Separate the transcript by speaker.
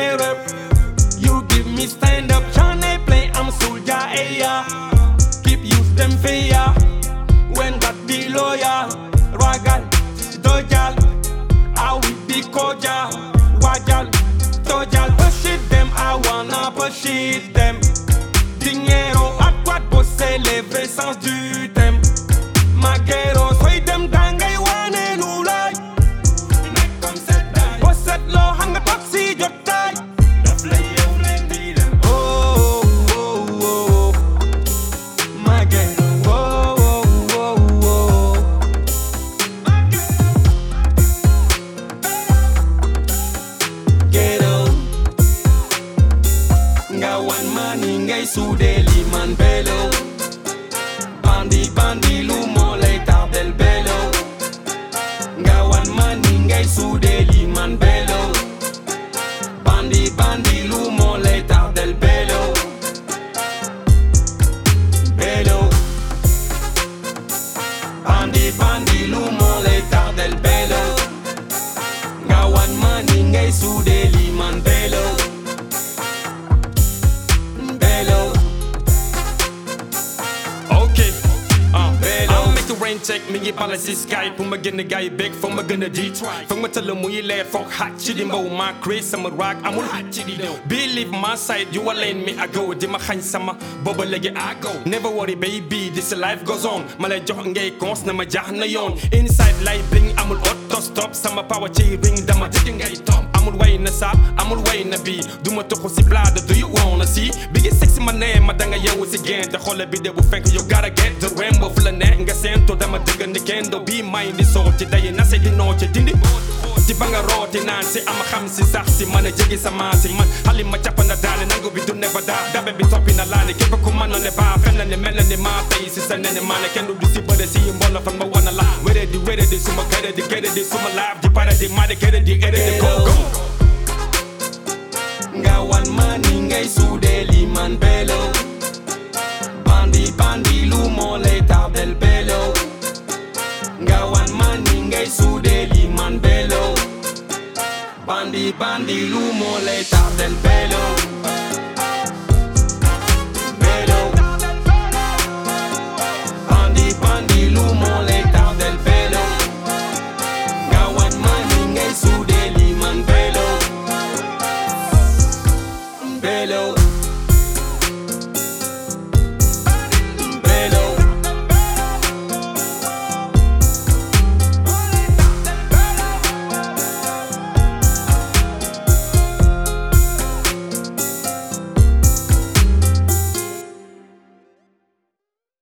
Speaker 1: terror. You give me stand up, Johnny play, I'm soldier, yeah. Keep use them fear. When that the lawyer, Ragal, Dojal, I will be cordial, Wajal, Dojal, push it them, I wanna push it them. Dinero, à quoi de bosser les vrais sens du thème. Maguero, soy dem dangay wane lulay. Nek comme cette taille, possède lo hanga taxi jotay. Daf lay yow len di dem. Oh, oh, oh, Maguero, oh, oh, oh, oh. Ghetto, nga wan mani ngay sude liman bello. Bandi bandi lumo lay tardel bello. Nga wan mani ngay sude liman bello. Bandi bandi lumo lay tardel bello. Bello. Bandi bandi lumo lay tardel bello. Nga wan mani ngay sude liman bello. Bello. Okay, I'll make the rain check me ye policy sky. Pour me get the guy big for me gonna Detroit. For me tell them we let fuck hot chitty mo. My Chris I'm a rock, I'm a hot chitty though. Believe my side, you a lane me I go. Di ma khan sama, bubble leg I go. Never worry baby, this life goes on. My leg joh ngay cons na ma jah na yon. Inside life bling, I'm auto stop. Sama power chi ring, dama digging ngay top. I'm way na sa, I'm way na be. Do ma toko si blada, do you wanna see? Biggest sexy my name, my danga yo is again. The whole bit that will think you gotta get the rainbow full of net. Nga sento dama digga ni kendo. Be mind is all today and I say the noche dindi. Di banga roti nansi, I'm a hamsi saxi man a jiggy samasi man. Hali ma chapa na dali nango we do never die. That baby top in a line, keep a command on the bar, fella the melon in my face. Is an enemy man, I can do this but I see him ball from my one alive. Where they suma get it, suma live, the para the mother get it, the go. Nga wan mani ngay sude liman bello. Bandi bandi lumo lay tardel bello. Nga wan mani ngay sude liman bello. Bandi bandi lumo lay tardel bello.